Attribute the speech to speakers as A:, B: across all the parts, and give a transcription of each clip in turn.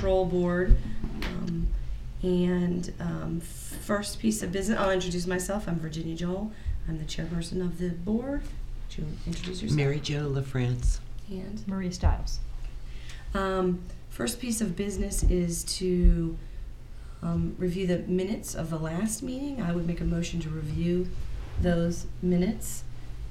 A: Control Board. First piece of business, I'll introduce myself. I'm Virginia Joel. I'm the chairperson of the board. Would you introduce yourself?
B: Mary Jo LaFrance.
A: And
C: Marie Stiles.
A: first piece of business is to review the minutes of the last meeting. I would make a motion to review those minutes.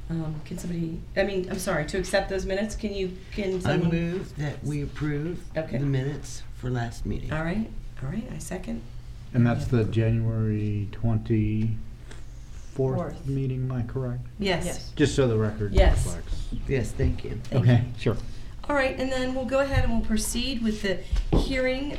A: To accept those minutes. Can
B: I
A: someone?
B: move that we approve
A: Okay.
B: the minutes for last meeting.
A: All right, I second.
D: And that's the January 24th
C: Fourth.
D: meeting, am I correct?
A: Yes.
D: Just so the record
A: Yes.
D: reflects.
B: Yes, thank you.
A: Thank
D: Okay,
A: you.
D: sure.
A: All right, and then we'll go ahead and we'll proceed with the hearing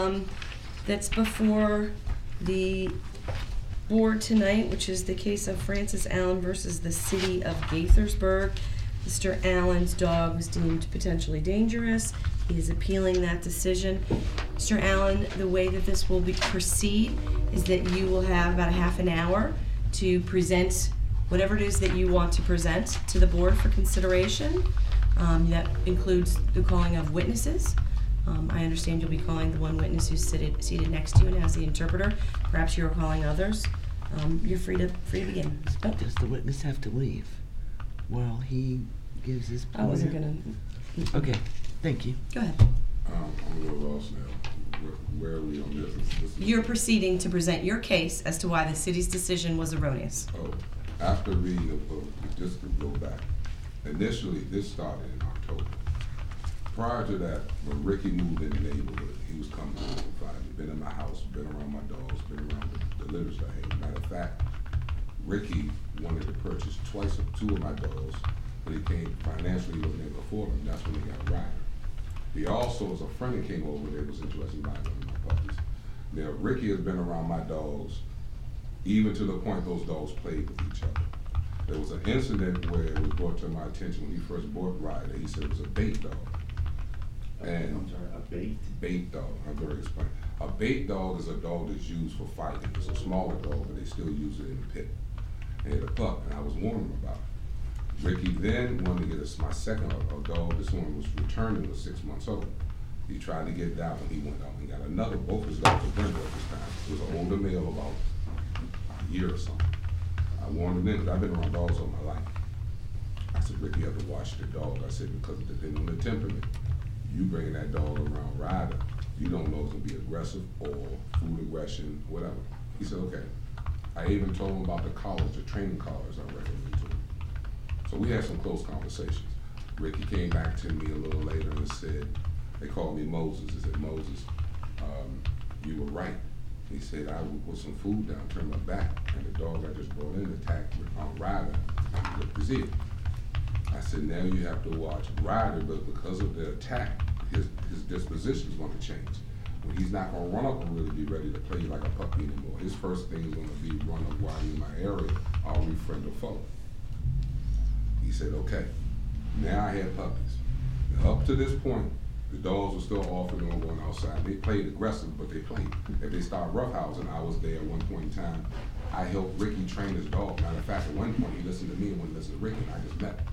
A: that's before the board tonight, which is the case of Francis Allen versus the City of Gaithersburg. Mr. Allen's dog was deemed potentially dangerous. He is appealing that decision. Mr. Allen, the way that this will proceed is that you will have about a half an hour to present whatever it is that you want to present to the board for consideration. That includes the calling of witnesses. I understand you'll be calling the one witness who's seated next to you and has the interpreter. Perhaps you're calling others. You're free to begin. Oh,
B: Does the witness have to leave while he gives his
A: I wasn't
B: point?
A: gonna.
B: Okay, thank you.
A: Go ahead.
E: I'm a little lost now. Where are we on this? This is-
A: You're proceeding to present your case as to why the city's decision was erroneous.
E: Oh, after reading the book, just to go back. Initially, this started in October. Prior to that, when Ricky moved in the neighborhood, he was coming home from Friday, been in my house, been around my dogs, been around the litters I had. Matter of fact, Ricky wanted to purchase two of my dogs, but he came financially, he wasn't able to afford them. That's when he got Ryder. He also, as a friend that came over there, was interested in buying one of my puppies. Now, Ricky has been around my dogs, even to the point those dogs played with each other. There was an incident where it was brought to my attention when he first bought Ryder. He said it was a bait dog. And
F: I'm sorry, a bait?
E: Bait dog, I'm going to explain. A bait dog is a dog that's used for fighting. It's a smaller dog, but they still use it in the pit. And he had a pup, and I was warning him about it. Ricky then wanted to get my second dog. This one was returning, was 6 months old. He tried to get that one, he went out and got another. Both his dogs were Brenda at this time. It was an older male, about a year or something. I warned him then, because I've been around dogs all my life. I said, Ricky, you have to watch the dog. I said, because it depends on the temperament. You bringing that dog around Ryder, you don't know it's gonna be aggressive or food aggression, whatever. He said, okay. I even told him about the collars, the training collars I recommend to him. So we had some close conversations. Ricky came back to me a little later and said, they called me Moses. He said, Moses, you were right. He said, I would put some food down, turn my back, and the dog I just brought in attacked Ryder. I looked to see it. I said, now you have to watch Ryder, but because of the attack, his disposition is going to change. When he's not going to run up and really be ready to play like a puppy anymore. His first thing is going to be run up while you're in my area, are we friend or foe? He said, okay. Now I had puppies. Now, up to this point, the dogs were still off and on going outside. They played aggressive, but they played. If they started roughhousing, I was there at one point in time. I helped Ricky train his dog. Matter of fact, at one point, he listened to me and wouldn't listen to Ricky, and I just met him.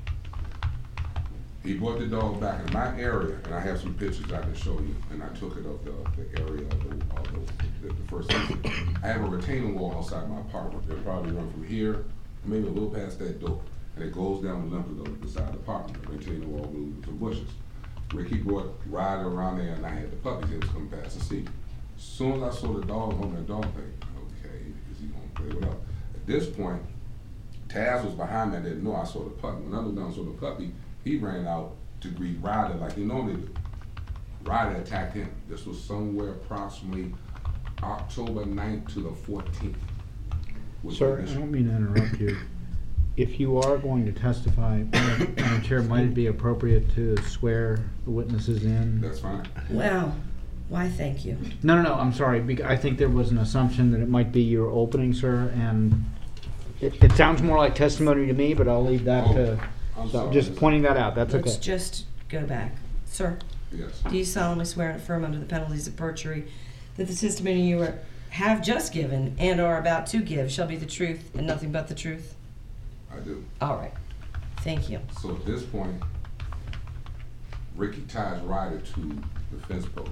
E: He brought the dog back in my area, and I have some pictures I can show you, and I took it of the area of the first incident. I have a retaining wall outside my apartment. They'll probably run from here, maybe a little past that door, and it goes down the length of the side of the apartment. The retaining wall moves with some bushes. Ricky brought Ryder around there, and I had the puppies. They was coming past the seat. As soon as I saw the dog on that dog thing, okay, is he gonna play with us? At this point, Taz was behind me. I didn't know. I saw the puppy. When I looked down and saw the puppy, he ran out to greet Ryder like he normally do. Ryder attacked him. This was somewhere approximately October 9th to the 14th.
D: Sir, I don't mean to interrupt you. If you are going to testify, Madam Chair, might it be appropriate to swear the witnesses in?
E: That's fine.
A: Wow. Why, thank you.
D: No, I'm sorry. I think there was an assumption that it might be your opening, sir, and it sounds more like testimony to me, but I'll leave that to...
E: I'm
D: So
E: sorry.
D: just pointing that out, that's okay.
A: Let's just go back. Sir,
E: Yes.
A: do you solemnly swear and affirm under the penalties of perjury that the testimony you have just given and are about to give shall be the truth and nothing but the truth?
E: I do.
A: All right. Thank you.
E: So at this point, Ricky ties Ryder to the fence post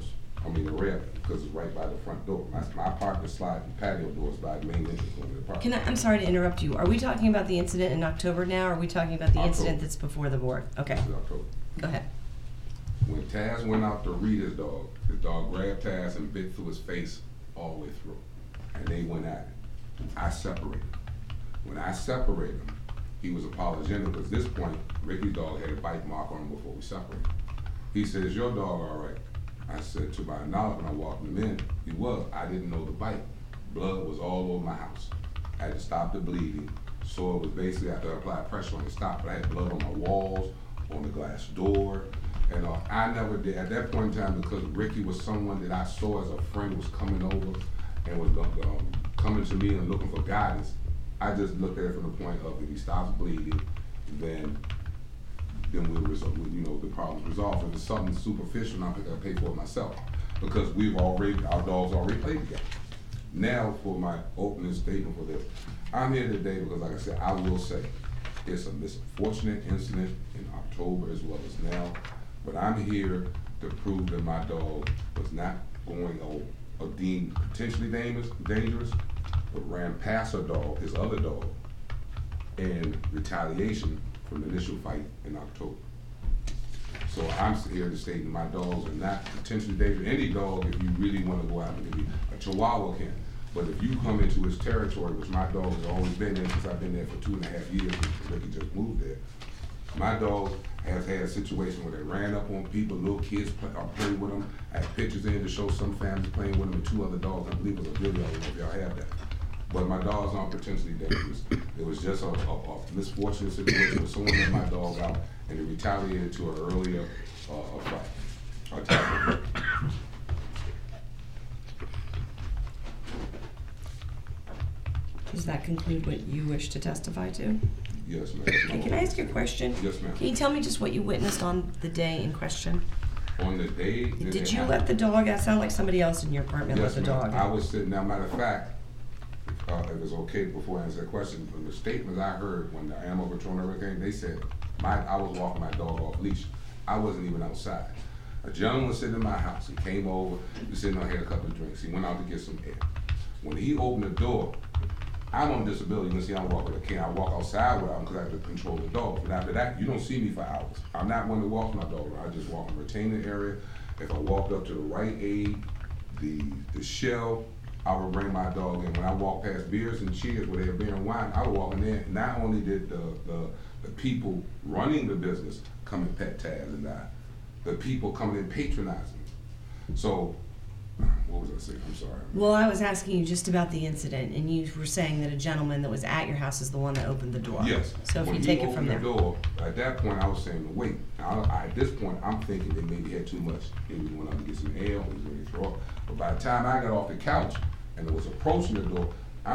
E: the rear, because it's right by the front door. My parking slide and patio door is by the main entrance going to the park.
A: I'm sorry to interrupt you. Are we talking about the incident in October now, or are we talking about the
E: October.
A: incident that's before the board? Okay,
E: This is October.
A: go ahead.
E: When Taz went out to read his dog grabbed Taz and bit through his face all the way through. And they went at it. I separated them. When I separated him, he was apologetic because at this point, Ricky's dog had a bite mark on him before we separated. He said, "Is your dog all right?" I said, to my knowledge, when I walked him in, he was. I didn't know the bite. Blood was all over my house. I had to stop the bleeding. So it was basically, after I applied pressure on it, stopped. But I had blood on my walls, on the glass door. And I never did, at that point in time, because Ricky was someone that I saw as a friend who was coming over and was coming to me and looking for guidance. I just looked at it from the point of, if he stops bleeding, then we'll resolve, the problem's resolved. If it's something superficial, I'm gonna pay for it myself, because our dogs already played together. Now, for my opening statement for this, I'm here today because, like I said, I will say, it's a misfortunate incident in October as well as now. But I'm here to prove that my dog was not going or deemed potentially dangerous, but ran past his other dog, in retaliation from the initial fight in October. So I'm here to state that my dogs are not potentially dangerous. Any dog, if you really want to go out and maybe a Chihuahua can. But if you come into his territory, which my dog has always been in since I've been there for 2.5 years, because Ricky just moved there, my dog has had a situation where they ran up on people, little kids playing with them. I had pictures in to show some families playing with them and 2 other dogs. I believe it was a video, I don't know if y'all have that. But my dogs aren't potentially dangerous. It was just a misfortunate situation where someone let my dog out and they retaliated to an earlier fight. Attack.
A: Does that conclude what you wish to testify to?
E: Yes, ma'am.
A: Okay, can I ask you a question?
E: Yes, ma'am.
A: Can you tell me just what you witnessed on the day in question?
E: On the day that
A: Did
E: it
A: you
E: happened-
A: let the dog out? Sound like somebody else in your apartment
E: Yes,
A: let the
E: ma'am.
A: dog
E: I
A: out.
E: was sitting, now matter of fact, if it's okay before I answer that question, from the statements I heard when the animal control and everything, they said I was walking my dog off leash. I wasn't even outside. A gentleman was sitting in my house. He came over, he was sitting there, had a couple of drinks. He went out to get some air. When he opened the door, I'm on disability. You can see I'm walking with a cane. I walk outside without him because I have to control the dog. But after that, you don't see me for hours. I'm not one that walks my dog. I just walk in the retaining area. If I walked up to the Rite Aid, the Shell, I would bring my dog in. When I walk past Beers and Cheers where they're beer and wine, I would walk in there. Not only did the people running the business come and pet Taz and I, the people coming in patronizing. So, what was I saying? I'm sorry.
A: Well, I was asking you just about the incident, and you were saying that a gentleman that was at your house is the one that opened the door.
E: Yes.
A: So if
E: When
A: you
E: he
A: take it from
E: opened
A: there.
E: the door, at that point, I was saying, wait. At this point, I'm thinking they maybe had too much. Maybe he went out to get some air, or he was ready to throw up. But by the time I got off the couch and it was approaching the door,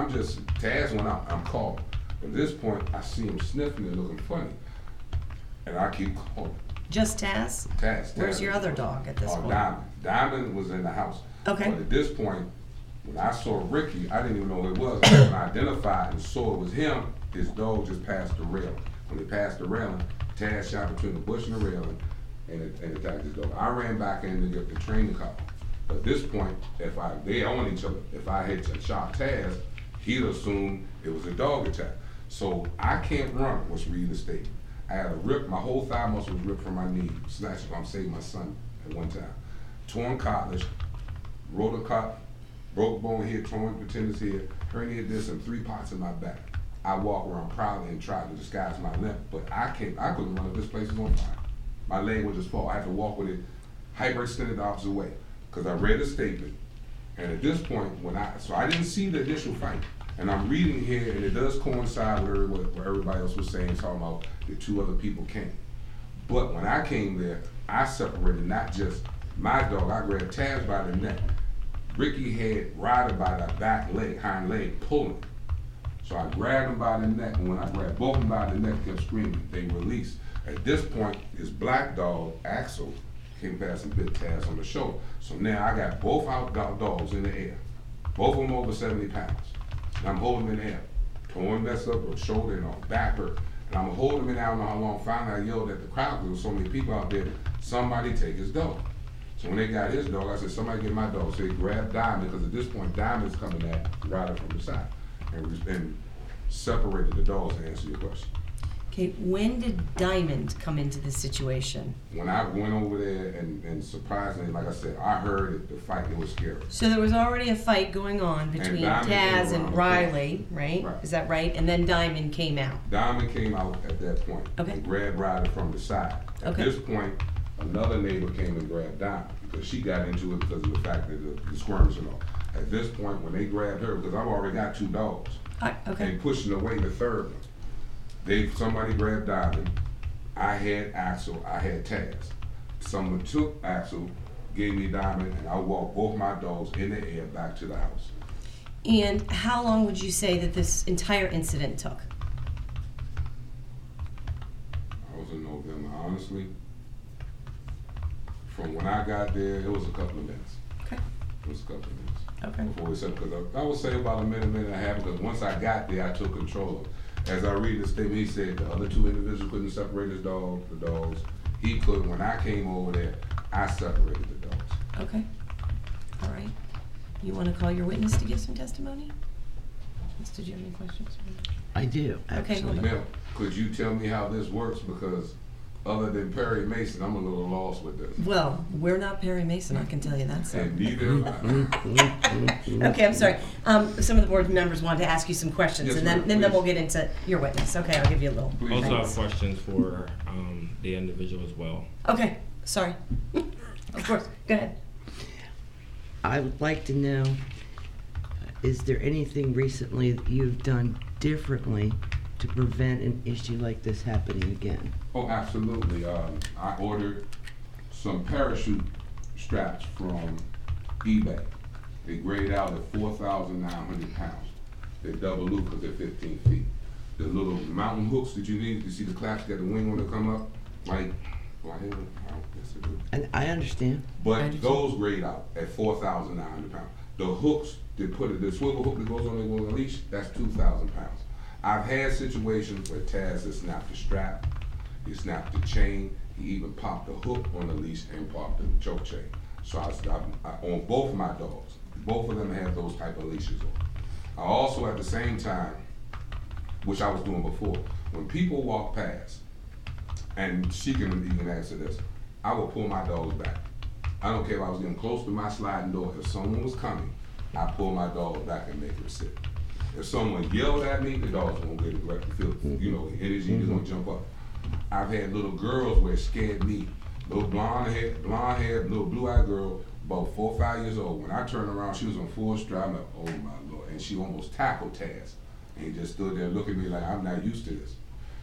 E: Taz went out, I'm calling. At this point, I see him sniffing and looking funny. And I keep calling.
A: Just Taz?
E: Taz.
A: Where's your other dog at this point?
E: Diamond. Diamond was in the house.
A: Okay.
E: But at this point, when I saw Ricky, I didn't even know who it was. When I identified and saw it was him, his dog just passed the railing. When he passed the railing, Taz shot between the bush and the railing and attacked his dog. I ran back in to get the training car. But at this point, they own each other. If I had shot Taz, he'd assume it was a dog attack. So I can't run, was reading the statement. I had a rip, my whole thigh muscle was ripped from my knee, snatched, I'm saving my son at one time. Torn cartilage, rotor broke bone here, torn tendons here, herniated disc, and 3 parts in my back. I walk around proudly and try to disguise my limp, but I couldn't run if this place was on fire. My leg would just fall. I had to walk with it hyperextended the opposite way, because I read the statement, and at this point, so I didn't see the initial fight. And I'm reading here, and it does coincide with what everybody else was saying, talking about the 2 other people came. But when I came there, I separated not just my dog, I grabbed Taz by the neck. Ricky had Ryder by the back leg, hind leg, pulling. So I grabbed him by the neck, and when I grabbed both of them by the neck, kept screaming, they released. At this point, his black dog, Axel, came past and bit Taz on the shoulder. So now I got both out dogs in the air, both of them over 70 pounds. And I'm holding him in the air. Torn messed up, shoulder and off, back hurt. And I'm holding him in, I don't know how long. Finally, I yelled at the crowd because there was so many people out there, somebody take his dog. So when they got his dog, I said, somebody get my dog. So they grabbed Diamond, because at this point, Diamond's coming at Ryder from the side. And separated the dogs, to answer your question.
A: Okay, when did Diamond come into this situation?
E: When I went over there and surprisingly, like I said, I heard it, the fight, it was scary.
A: So there was already a fight going on between
E: Diamond came
A: Taz
E: around
A: and
E: the
A: Riley, right?
E: Right.
A: Is that right? And then Diamond came out.
E: Diamond came out at that point.
A: Okay.
E: And grabbed Ryder from the side. At
A: Okay.
E: this point, another neighbor came and grabbed Diamond, because she got into it because of the fact that the squirms and all. At this point, when they grabbed her, because I've already got 2 dogs,
A: Okay.
E: and pushing away the third one. Somebody grabbed Diamond. I had Axel, I had Taz. Someone took Axel, gave me Diamond, and I walked both my dogs in the air back to the house.
A: And how long would you say that this entire incident took?
E: I was in November, honestly. From when I got there, it was a couple of minutes.
A: Okay.
E: It was a couple of minutes.
A: Okay.
E: Before we said, because I would say about a minute and a half, because once I got there, I took control of it. As I read the statement, he said the other 2 individuals couldn't separate the dogs. He could. When I came over there, I separated the dogs.
A: Okay. All right. You want to call your witness to give some testimony? Did you have any questions?
B: I do,
A: Okay, hold
B: actually.
A: on.
E: Now, could you tell me how this works? Because other than Perry Mason, I'm a little lost with this.
A: Well, we're not Perry Mason, I can tell you that, so.
E: And neither am I.
A: Okay, I'm sorry. Some of the board members wanted to ask you some questions,
E: Yes,
A: and
E: ma'am,
A: then
E: please.
A: we'll get into your witness. Okay, I'll give you a little.
E: Please.
F: Also have
A: Thanks.
F: questions for the individual as well.
A: Okay, sorry. Of course, go ahead.
B: I would like to know, is there anything recently that you've done differently to prevent an issue like this happening again?
E: Oh, absolutely. I ordered some parachute straps from eBay. They grade out at 4,900 pounds. They're double loop because they're 15 feet. The little mountain hooks that you need, you see the claps got the wing on it come up? Like, yes, it do.
B: And I understand.
E: But those grade out at 4,900 pounds. The hooks, the swivel hook that goes on the leash, that's 2,000 pounds. I've had situations where Taz has snapped the strap, he snapped the chain, he even popped the hook on the leash and popped the choke chain. So I on both of my dogs, both of them have those type of leashes on. I also at the same time, which I was doing before, when people walk past, and she can even answer this, I would pull my dogs back. I don't care if I was getting close to my sliding door, if someone was coming, I pull my dog back and make her sit. If someone yelled at me, the dogs won't get aggressive, feel, the energy is gonna jump up. I've had little girls where it scared me. Little blonde hair, little blue-eyed girl, about 4 or 5 years old. When I turned around, she was on full stride. I'm like, oh my Lord. And she almost tackled Taz. And he just stood there looking at me like, I'm not used to this.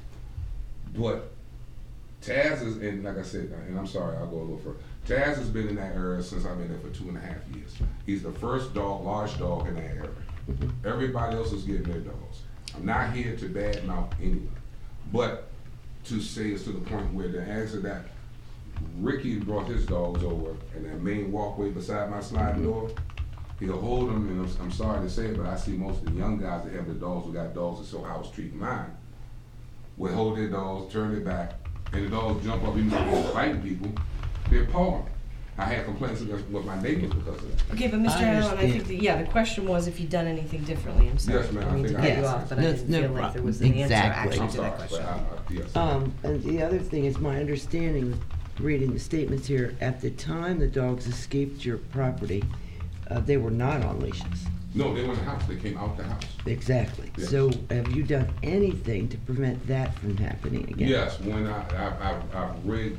E: But Taz is, and like I said, and I'm sorry, I'll go a little further. Taz has been in that area since I've been there for 2.5 years. He's the first large dog in that area. Everybody else is getting their dogs. I'm not here to badmouth anyone, but to say it's to the point where the answer that Ricky brought his dogs over and that main walkway beside my sliding door, he'll hold them, and I'm sorry to say it, but I see most of the young guys that have the dogs who got dogs that so I was treating mine, would hold their dogs, turn their back, and the dogs jump up, even though they're fighting people, they're pawing. I had complaints with my neighbors because of that.
A: Okay, but Mr.
B: I
A: Allen, I
B: understand.
A: think that, the question was if you'd done anything differently. I'm sorry.
E: Yes, ma'am,
A: I
E: I
A: mean to
E: think
A: cut
E: I-
A: you
E: Yes.
A: off, but I
B: No,
A: didn't
B: no
A: feel like there was an answer
B: Exactly.
A: actually
E: I'm
A: to
E: sorry,
A: that
E: but
A: question.
E: yes.
B: And the other thing is my understanding, reading the statements here, at the time the dogs escaped your property, they were not on leashes.
E: No, they were in the house. They came out the house.
B: Exactly.
E: Yes.
B: So have you done anything to prevent that from happening again?
E: Yes, when I've rigged,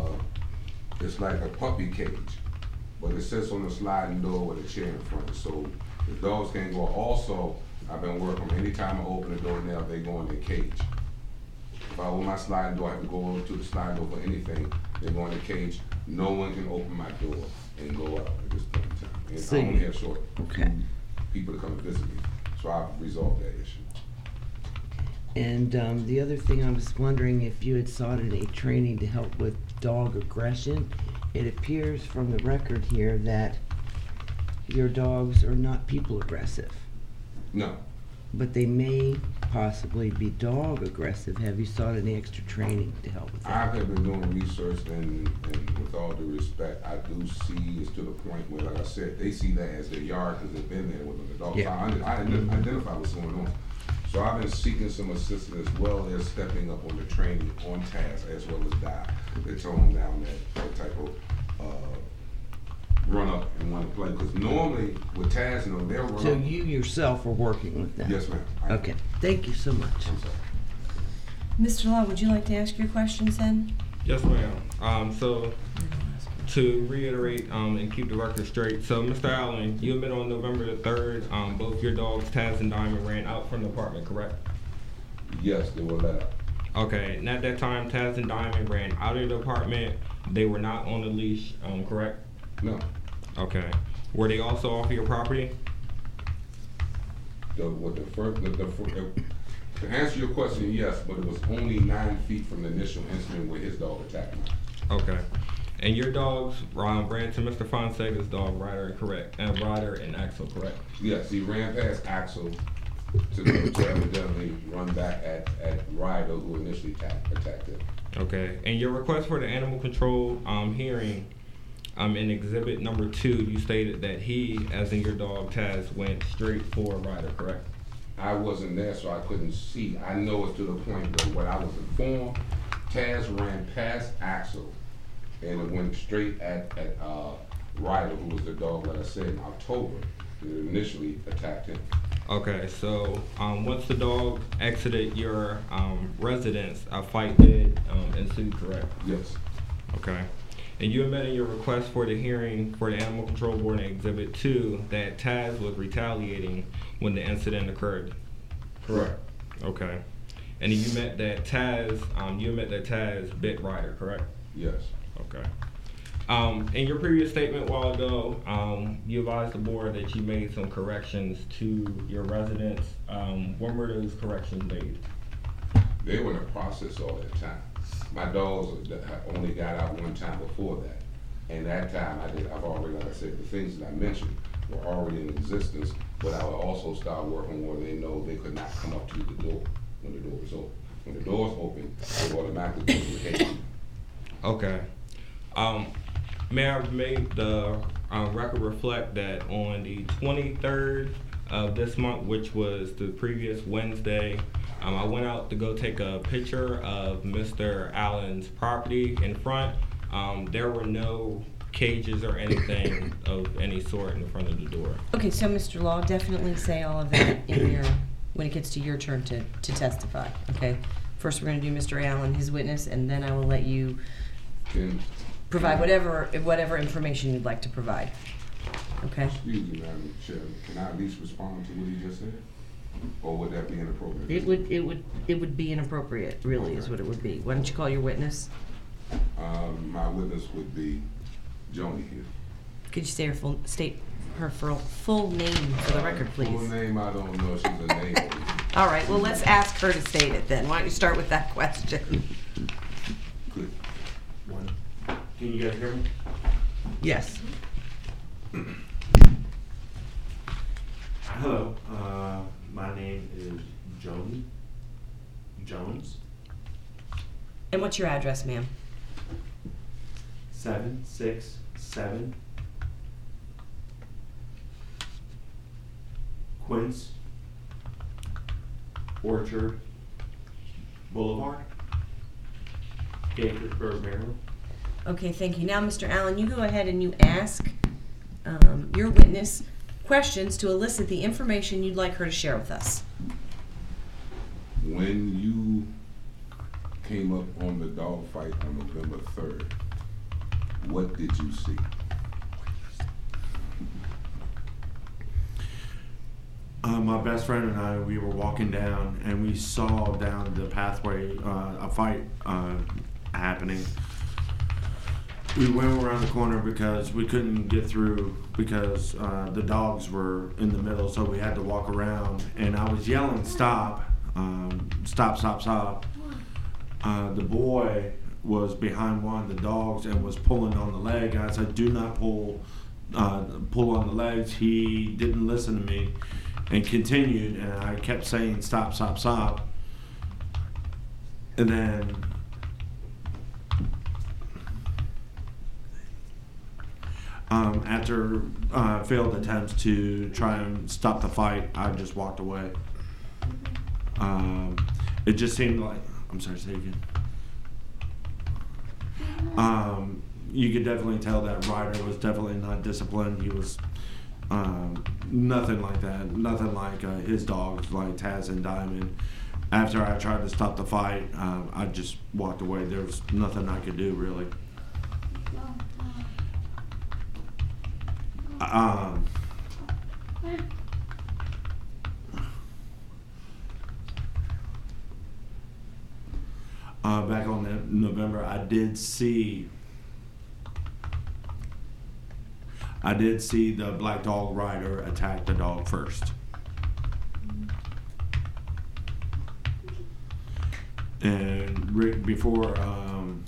E: it's like a puppy cage, but it sits on the sliding door with a chair in front, so the dogs can't go. Also, I've been working, anytime I open the door now, they go in the cage. If I open my sliding door, I have to go over to the sliding door for anything, they go in the cage. No one can open my door and go up at this point in time. And
B: So
E: I only
B: you-
E: have short
B: Okay.
E: people to come and visit me, so I've resolved that issue.
B: And the other thing, I was wondering if you had sought any training to help with dog aggression. It appears from the record here that your dogs are not people aggressive.
E: No,
B: but they may possibly be dog aggressive. Have you sought any extra training to help with
E: I
B: that?
E: have been doing research, and with all due respect, I do see it's to the point where, like I said, they see that as their yard because they've been there with them. The dogs.
B: Yeah.
E: I identify what's going on. So I've been seeking some assistance as well as stepping up on the training on task as well as to tone down that type of run up and want to play. Because normally with Taz, they'll run
B: So
E: up.
B: you yourself are working with them?
E: Yes, ma'am. I am.
B: Okay, thank you so much.
E: I'm sorry.
A: Mr. Law, would you like to ask your questions then?
F: Yes, ma'am. So to reiterate and keep the record straight, so Mr. Allen, you admit on November the 3rd, both your dogs, Taz and Diamond, ran out from the apartment, correct?
E: Yes, they were let out.
F: Okay, and at that time, Taz and Diamond ran out of the apartment. They were not on the leash, correct?
E: No.
F: Okay. Were they also off of your property?
E: To answer your question, yes, but it was only 9 feet from the initial incident where his dog attacked me.
F: Okay. And your dogs ran to Mr. Fonseca's dog, Ryder, correct? And Ryder and Axel, correct?
E: Yes, he ran past Axel to evidently run back at Ryder, who initially attacked him.
F: Okay. And your request for the animal control hearing, in exhibit number 2, you stated that he, as in your dog Taz, went straight for Ryder, correct?
E: I wasn't there, so I couldn't see. I know it's to the point where what I was informed, Taz ran past Axel and it went straight at Ryder, who was the dog, like I said, in October, that initially attacked him.
F: Okay, so once the dog exited your residence, a fight did ensue, correct?
E: Yes.
F: Okay. And you admit in your request for the hearing for the Animal Control Board in Exhibit 2 that Taz was retaliating when the incident occurred.
E: Correct.
F: Okay. And you admit that Taz bit Ryder, correct?
E: Yes.
F: Okay. In your previous statement a while ago, you advised the board that you made some corrections to your residence. When were those corrections made?
E: They were in the process all that time. My dogs only got out one time before that. And that time I've already, like I said, the things that I mentioned were already in existence, but I would also start working where they know they could not come up to the door when the door was open. When the door's open, they automatically go to the gate.
F: Okay. May I make the record reflect that on the 23rd of this month, which was the previous Wednesday, I went out to go take a picture of Mr. Allen's property in front. There were no cages or anything of any sort in front of the door.
A: Okay, so Mr. Law, definitely say all of that when it gets to your turn to testify, okay? First, we're gonna do Mr. Allen, his witness, and then I will let you provide whatever information you'd like to provide, okay?
E: Excuse me, Madam Chair, can I at least respond to what he just said? Or would that be inappropriate?
B: It would be inappropriate, really, is what it would be. Why don't you call your witness?
E: My witness would be Joni here.
A: Could you state her full name for the record, please?
E: Full name, I don't know. She's a name.
A: All right, well, let's ask her to state it then. Why don't you start with that question?
E: Good.
F: Can you guys hear me?
B: Yes.
G: Hello, my name is Joni Jones,
A: And what's your address, ma'am?
G: 767 Quince Orchard Boulevard, Gaithersburg, Maryland.
A: Okay, thank you. Now, Mr. Allen, you go ahead and you ask your witness questions to elicit the information you'd like her to share with us.
E: When you came up on the dog fight on November 3rd, what did you see?
G: My best friend and I, we were walking down, and we saw down the pathway a fight happening. We went around the corner because we couldn't get through because the dogs were in the middle, so we had to walk around. And I was yelling, "Stop! Stop! Stop! Stop!" The boy was behind one of the dogs and was pulling on the leg. I said, "Do not pull on the legs." He didn't listen to me. and continued, and I kept saying stop, stop, stop. And then after failed attempts to try and stop the fight, I just walked away. It just seemed like, I'm sorry, say again. You could definitely tell that Ryder was definitely not disciplined. He was nothing like that. Nothing like his dogs, like Taz and Diamond. After I tried to stop the fight, I just walked away. There was nothing I could do, really. Back on that November, I did see the black dog rider attack the dog first. And Rick, before, I'm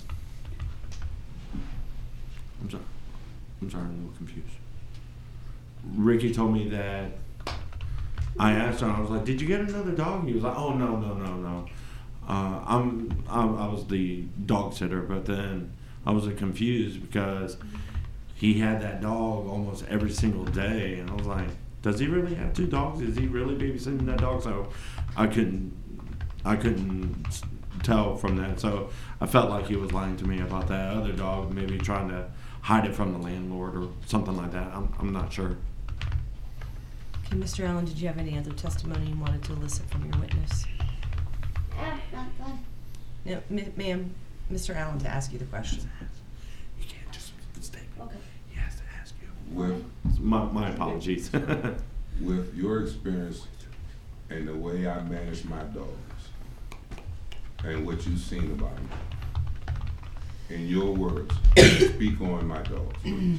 G: sorry, I'm a little confused. Ricky told me that, I asked him, I was like, did you get another dog? He was like, oh, no. I was the dog sitter, but then I was confused because he had that dog almost every single day, and I was like, does he really have 2 dogs? Is he really babysitting that dog? So I couldn't tell from that. So I felt like he was lying to me about that other dog, maybe trying to hide it from the landlord or something like that. I'm not sure.
A: Okay, Mr. Allen, did you have any other testimony you wanted to elicit from your witness? No, ma'am, Mr. Allen to ask you the question.
G: You can't just stay.
C: Okay.
G: He has to ask you.
E: With
G: My apologies.
E: with your experience and the way I manage my dogs and what you've seen about them, in your words, speak on my dogs, please.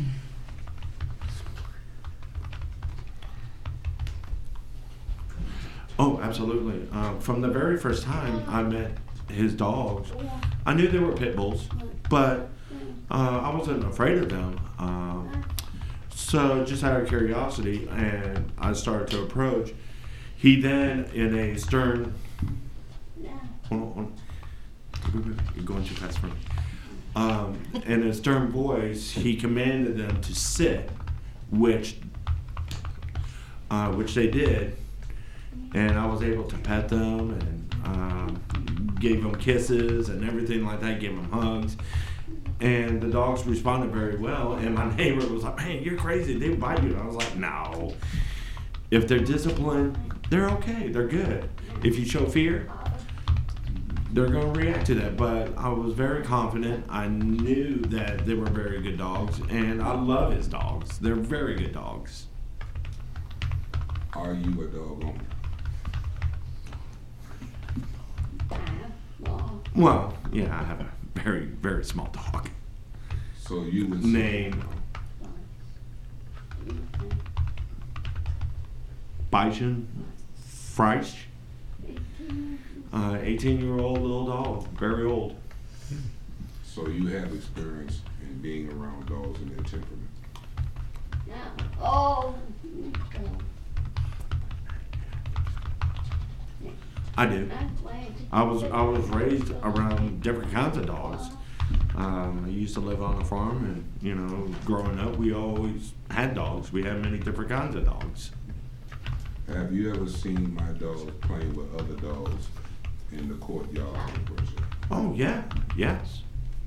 G: Oh, absolutely. From the very first time I met his dogs, I knew they were pit bulls, but I wasn't afraid of them. So just out of curiosity, and I started to approach. He then, in a stern, hold on. You're going too fast for me. In a stern voice, he commanded them to sit, which they did. And I was able to pet them and gave them kisses and everything like that, gave them hugs. And the dogs responded very well. And my neighbor was like, man, you're crazy. They bite you. And I was like, no. If they're disciplined, they're okay. They're good. If you show fear, they're going to react to that. But I was very confident. I knew that they were very good dogs. And I love his dogs. They're very good dogs.
E: Are you a dog owner?
G: Well, yeah, I have a very, very small dog.
E: So you would
G: Name Bison Freisch. 18-year-old little dog, very old.
E: So you have experience in being around dogs and their temperament.
G: I do. I was raised around different kinds of dogs. I used to live on a farm, and growing up, we always had dogs. We had many different kinds of dogs.
E: Have you ever seen my dogs playing with other dogs in the courtyard of Bridget?
G: Oh yeah, yes.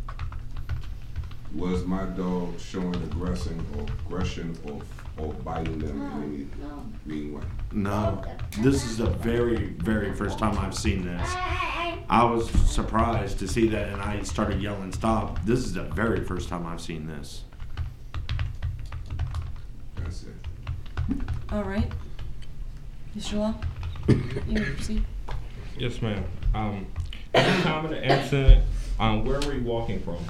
E: Was my dog showing aggression or biting them in any mean way?
G: No, this is the very, very first time I've seen this. I was surprised to see that, and I started yelling, stop. This is the very first time I've seen this.
E: That's it.
A: All right. Mr. Law, you may proceed.
F: Yes, ma'am. At the time of the incident, where were you walking from?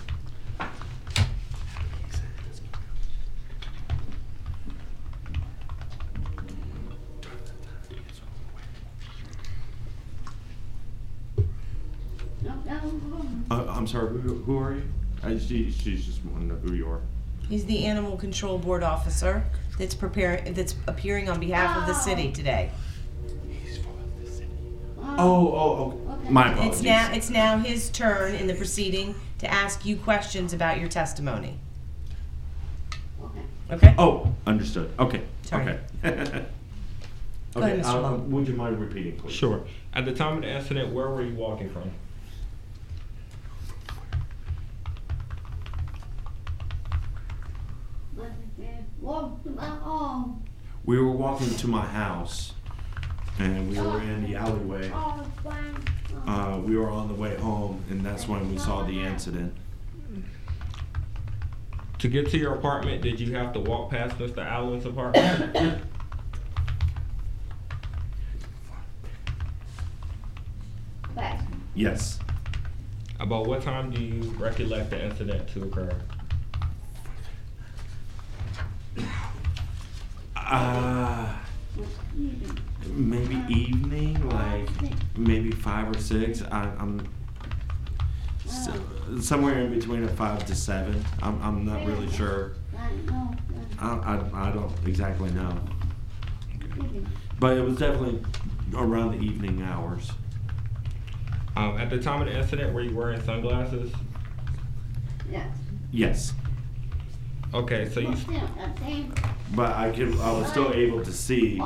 G: I'm sorry, who are you? She's just wanting to know who you are.
A: He's the Animal Control Board officer. that's appearing on behalf of the city today.
G: Oh. My apologies.
A: It's now his turn in the proceeding to ask you questions about your testimony. Okay?
G: Oh, understood. Okay.
A: Sorry.
G: Okay.
A: Go ahead, Mr. Long.
G: Would you mind repeating, please?
F: Sure. At the time of the incident, where were you walking from?
G: We were walking to my house, and we were in the alleyway. We were on the way home, and that's when we saw the incident.
F: To get to your apartment, did you have to walk past Mr. Allen's apartment?
G: Yes.
F: About what time do you recollect the incident to occur?
G: Maybe evening, like maybe 5 or 6. I'm somewhere in between a 5 to 7. I'm not really sure. I don't exactly know. But it was definitely around the evening hours.
F: At the time of the incident, were you wearing sunglasses?
G: Yes.
F: Okay, so you.
G: But I was still able to see.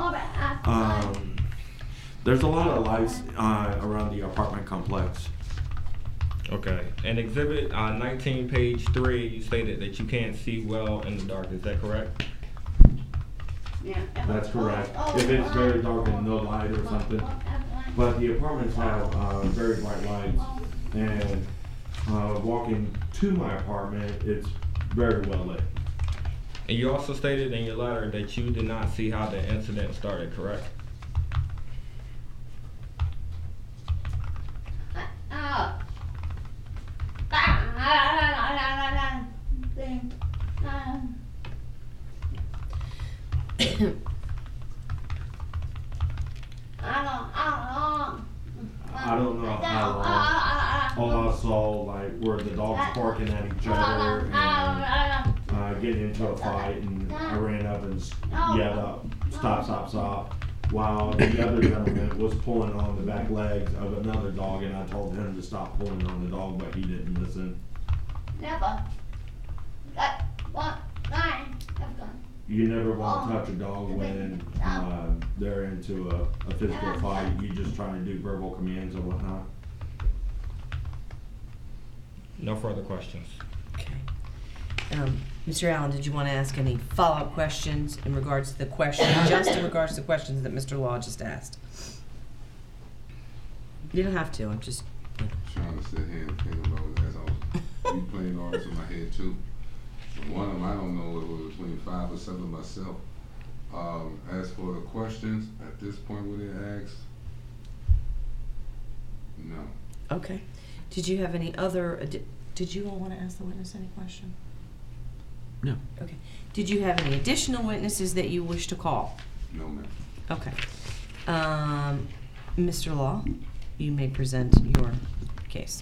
G: There's a lot of lights around the apartment complex.
F: Okay. In Exhibit 19, page 3, you stated that you can't see well in the dark. Is that correct?
G: That's correct. If it's very dark and no light or something. But the apartments have very bright lights, and walking to my apartment, it's very well lit.
F: And you also stated in your letter that you did not see how the incident started, correct?
G: I don't know how long. All I saw, like, were the dogs barking at each other and getting into a fight, and I ran up and yelled up, stop, while the other gentleman was pulling on the back legs of another dog, and I told him to stop pulling on the dog, but he didn't listen. You never want to touch a dog when they're into a physical fight. You just try to do verbal commands or whatnot.
F: No further questions.
A: Okay. Mr. Allen, did you want to ask any follow-up questions in regards to the question, just in regards to the questions that Mr. Law just asked? You don't have to. I'm just
E: Trying to sit here and think about it as I was replaying all this in my head too. One of them, I don't know, it was between 5 or 7 myself. As for the questions, at this point what it asked, no.
A: okay. Did you have any other? Did you all want to ask the witness any question?
B: No.
A: Okay. Did you have any additional witnesses that you wish to call?
E: No, ma'am.
A: Okay. Mr. Law, you may present your case.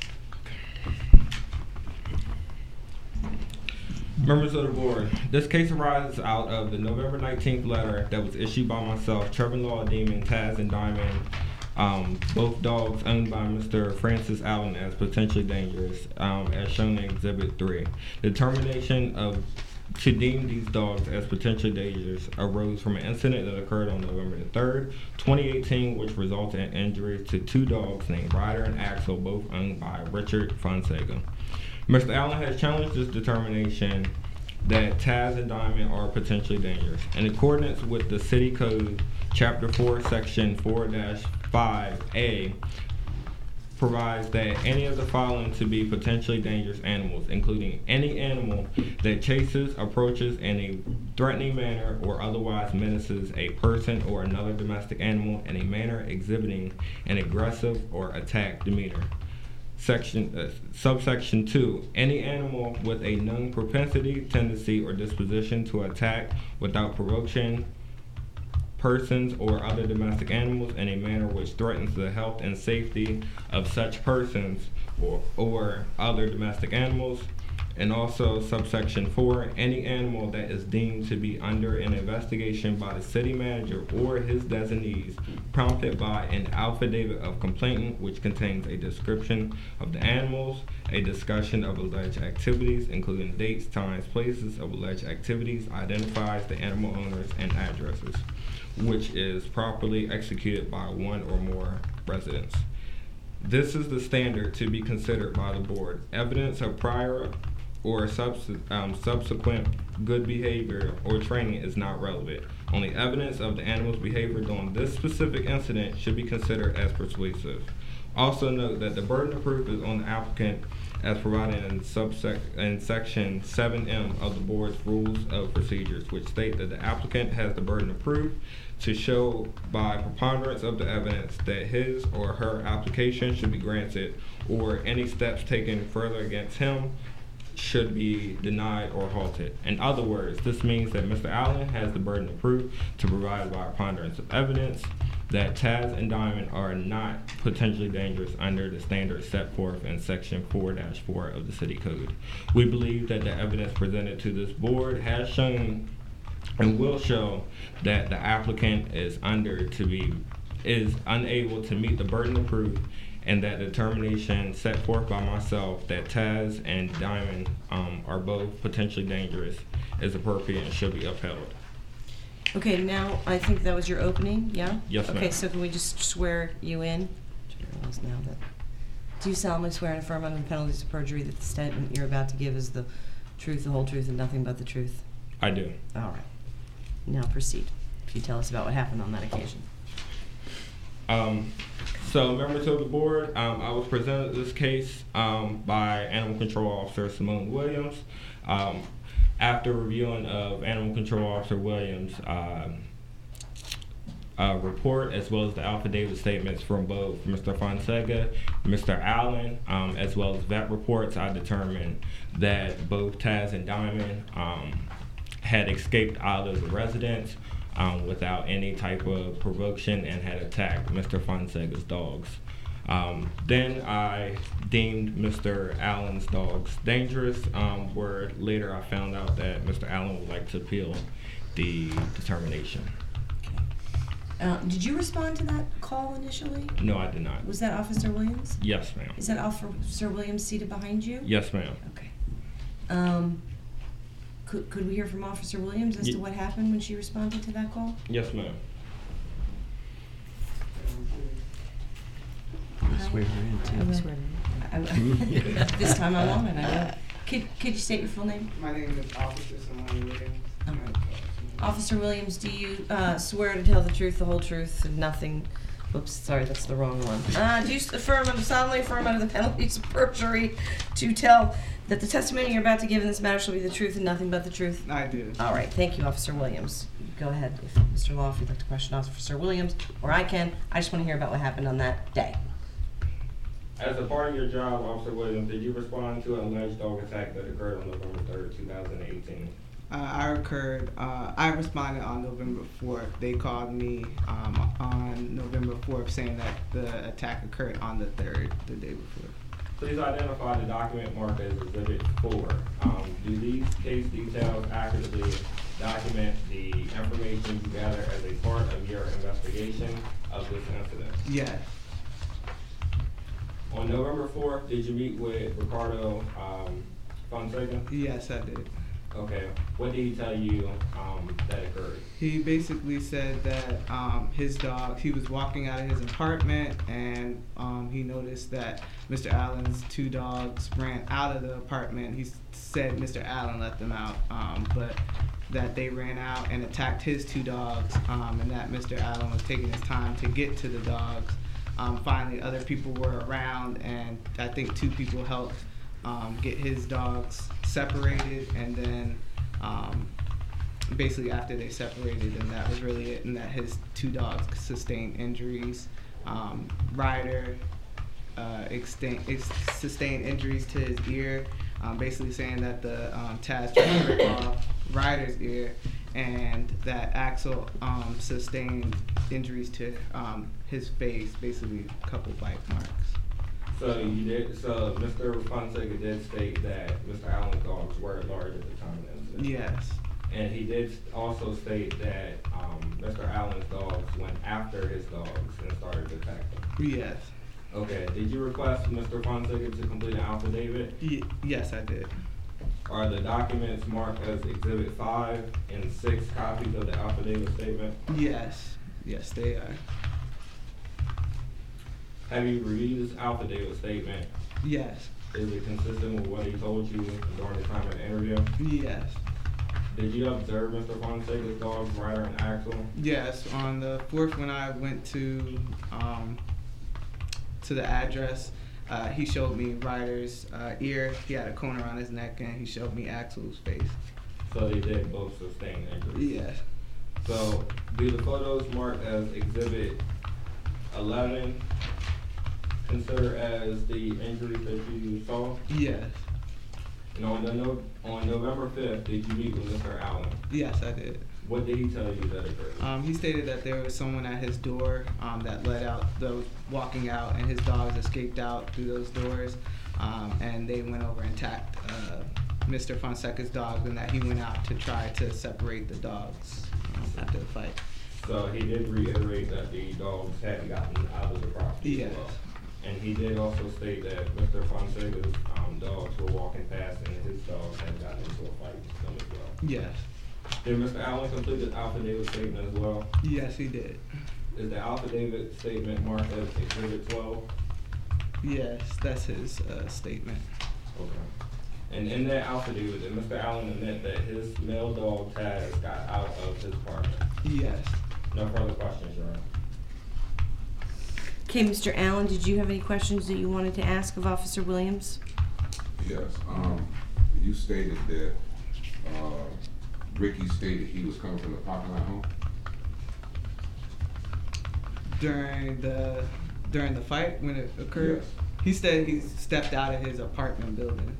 F: Members of the board, this case arises out of the November 19th letter that was issued by myself, Trevor Law, Demon, Taz, and Diamond, both dogs owned by Mr. Francis Allen as potentially dangerous, as shown in Exhibit 3. The determination to deem these dogs as potentially dangerous arose from an incident that occurred on November the 3rd, 2018, which resulted in injuries to 2 dogs named Ryder and Axel, both owned by Richard Fonseca. Mr. Allen has challenged this determination that Taz and Diamond are potentially dangerous. In accordance with the City Code, Chapter 4, Section 4-5A, provides that any of the following to be potentially dangerous animals, including any animal that chases, approaches in a threatening manner, or otherwise menaces a person or another domestic animal in a manner exhibiting an aggressive or attack demeanor. Subsection 2, any animal with a known propensity, tendency, or disposition to attack without provocation persons or other domestic animals in a manner which threatens the health and safety of such persons or other domestic animals, And also subsection 4, any animal that is deemed to be under an investigation by the city manager or his designees, prompted by an affidavit of complainant which contains a description of the animals, a discussion of alleged activities, including dates, times, places of alleged activities, identifies the animal owners and addresses, which is properly executed by one or more residents. This is the standard to be considered by the board. Evidence of prior or subsequent good behavior or training is not relevant. Only evidence of the animal's behavior during this specific incident should be considered as persuasive. Also note that the burden of proof is on the applicant as provided in section 7M of the board's rules of procedures, which state that the applicant has the burden of proof to show by preponderance of the evidence that his or her application should be granted, or any steps taken further against him should be denied or halted. In other words, this means that Mr. Allen has the burden of proof to provide by preponderance of evidence that Taz and Diamond are not potentially dangerous under the standards set forth in section 4-4 of the city code. We believe that the evidence presented to this board has shown and will show that the applicant is unable to meet the burden of proof, and that determination set forth by myself that Taz and Diamond are both potentially dangerous is appropriate and should be upheld.
A: Okay, now I think that was your opening, yeah?
F: Yes, ma'am.
A: Okay, so can we just swear you in? Do you solemnly swear and affirm under the penalties of perjury that the statement you're about to give is the truth, the whole truth, and nothing but the truth?
F: I do.
A: All right. Now proceed. Can you tell us about what happened on that occasion?
F: So, members of the board, I was presented this case by Animal Control Officer Simone Williams. After reviewing of Animal Control Officer Williams' report, as well as the affidavit statements from both Mr. Fonseca, Mr. Allen, as well as vet reports, I determined that both Taz and Diamond had escaped out of the residence without any type of provocation and had attacked Mr. Fonseca's dogs. Then I deemed Mr. Allen's dogs dangerous, where later I found out that Mr. Allen would like to appeal the determination.
A: Did you respond to that call initially?
F: No, I did not.
A: Was that Officer Williams?
F: Yes, ma'am.
A: Is that Officer Williams seated behind you?
F: Yes, ma'am.
A: Okay. Could we hear from Officer Williams as to what happened when she responded to that call?
F: Yes, ma'am.
B: I swear her in too.
A: This time I won't, and I will. Could you state your full name?
C: My name is Officer Simone Williams.
A: All right. Officer Williams, do you swear to tell the truth, the whole truth, and nothing? Oops, sorry, that's the wrong one. Do you solemnly affirm under the penalties of perjury to tell that the testimony you're about to give in this matter shall be the truth and nothing but the truth?
C: I do.
A: All right, thank you, Officer Williams. Go ahead, if Mr. Law, if you'd like to question Officer Williams, or I can. I just want to hear about what happened on that day.
F: As a part of your job, Officer Williams, did you respond to an alleged dog attack that occurred on November 3rd, 2018?
C: I responded on November 4th. They called me on November 4th saying that the attack occurred on the 3rd, the day before.
F: Please identify the document marked as Exhibit 4. Do these case details accurately document the information you gather as a part of your investigation of this incident?
C: Yes.
F: On November 4th, did you meet with Ricardo Fonseca?
C: Yes, I did.
F: Okay. What did he tell you that occurred?
C: He basically said that his dog, he was walking out of his apartment and he noticed that Mr. Allen's two dogs ran out of the apartment. He said Mr. Allen let them out, but that they ran out and attacked his two dogs, and that Mr. Allen was taking his time to get to the dogs. Finally, other people were around, and I think two people helped get his dogs separated, and then basically after they separated, and that was really it, and that his two dogs sustained injuries. Ryder sustained injuries to his ear, basically saying that the Taz tried to rip off Ryder's ear, and that Axel sustained injuries to his face, basically a couple bite marks.
F: So you did. So Mr. Fonseca did state that Mr. Allen's dogs were large at the time of the incident.
C: Yes.
F: And he did also state that Mr. Allen's dogs went after his dogs and started to attack them.
C: Yes.
F: Okay. Did you request Mr. Fonseca to complete an affidavit?
C: Yes, I did.
F: Are the documents marked as Exhibit 5 and 6 copies of the affidavit statement?
C: Yes. Yes, they are.
F: Have you reviewed this affidavit statement?
C: Yes.
F: Is it consistent with what he told you during the time of the interview?
C: Yes.
F: Did you observe Mr. Fonseca's dogs, Ryder and Axel?
C: Yes. On the 4th, when I went to the address, he showed me Ryder's ear. He had a cone around his neck, and he showed me Axel's face.
F: So they did both sustain injuries?
C: Yes.
F: So do the photos marked as Exhibit 11 consider as the injuries that you saw?
C: Yes.
F: And on November 5th, did you meet with Mr. Allen?
C: Yes, I did.
F: What did he tell you that occurred?
C: He stated that there was someone at his door that let out those walking out, and his dogs escaped out through those doors, and they went over and attacked Mr. Fonseca's dogs, and that he went out to try to separate the dogs after the fight.
F: So he did reiterate that the dogs had gotten out of the property
C: Yes.
F: as well. And he did also state that Mr. Fonseca's dogs were walking past and his dogs had gotten into a fight with them as well.
C: Yes.
F: Did Mr. Allen complete the affidavit statement as well?
C: Yes, he did.
F: Is the affidavit statement marked as Exhibit 12?
C: Yes, that's his statement.
F: Okay. And in that affidavit, did Mr. Allen admit that his male dog Taz got out of his apartment?
C: Yes.
F: No further questions, Your Honor.
A: Okay, Mr. Allen, did you have any questions that you wanted to ask of Officer Williams?
E: Yes, you stated that, Ricky stated he was coming from the parking lot home?
C: During the fight when it occurred,
E: Yes.
C: he said he stepped out of his apartment building.